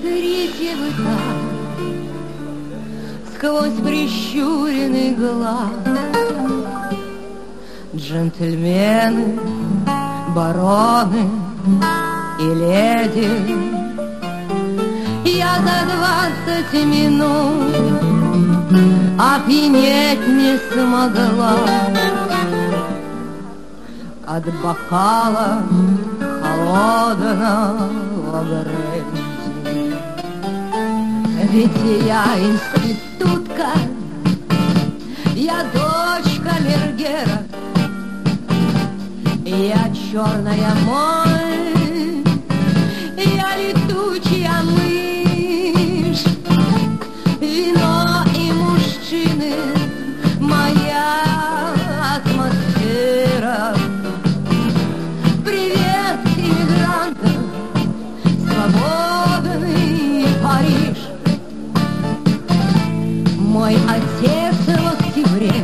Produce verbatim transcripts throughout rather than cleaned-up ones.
третьего этажа сквозь прищуренный глаз джентльмены, бароны и леди. Я за двадцать минут опьянеть не смогла от бокала холодного бренди. Ведь я институтка, я дочь камергера, я черная моль, я летучая мышь, вино и мужчины, моя атмосфера. Привет иммигрантам, свободный Париж. Мой отец в октябре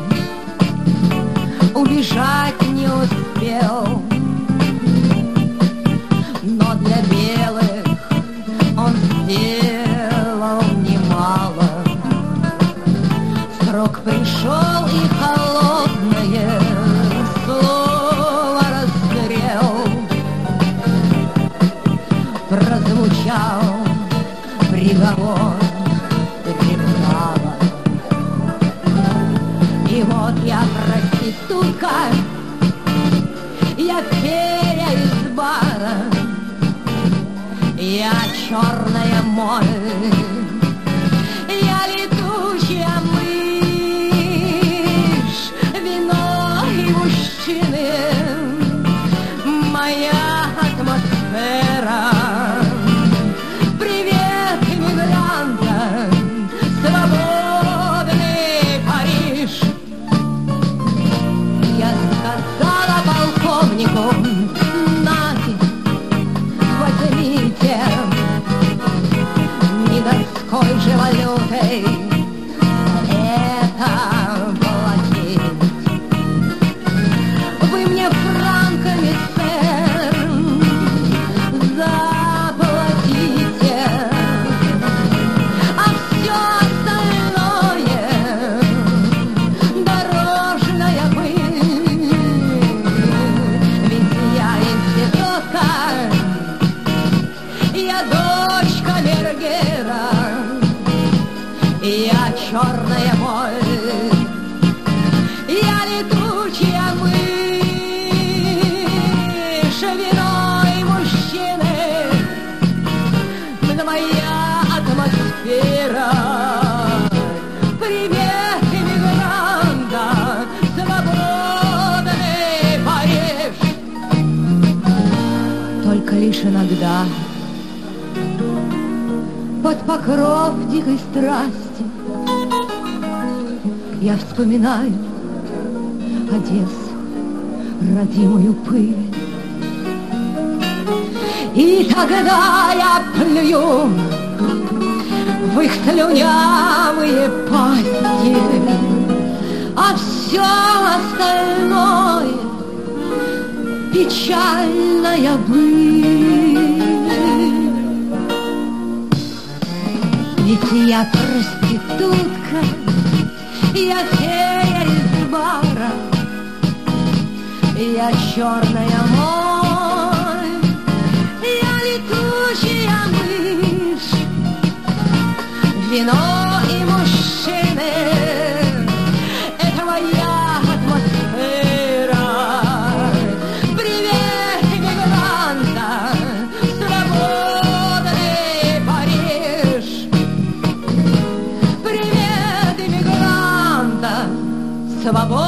убежать не успел, но для белых он сделал немало. Срок пришел, и холодное слово расстрел прозвучал приговор трибунала. И вот я проститутка, я фея из бара, я черная моль, я летучая мышь, вино и мужчины, моя атмосфера. Привет иммигрантам, свободный Париж. Я сказала полковнику: нате, возьмите, не доской же валютой это платить. Вы мне франками, сэр, заплатите, а все остальное дорожная пыль. Ведь я институтка, я дочь камергера, я черная моль, я летучая мышь, вино и мужчины, моя атмосфера. Привет иммигранта, свободный Париж. Только лишь иногда под покров дикой страсти я вспоминаю Одессу, родимую пыль. И тогда я плюю в их слюнявые пасти, а все остальное печальная быль. Ведь я проститутка, я фея из бара, я черная моль, я летучая мышь, вино и мужчины — это моя атмосфера. Привет иммигранта, свободный Париж. Привет иммигранта, свободный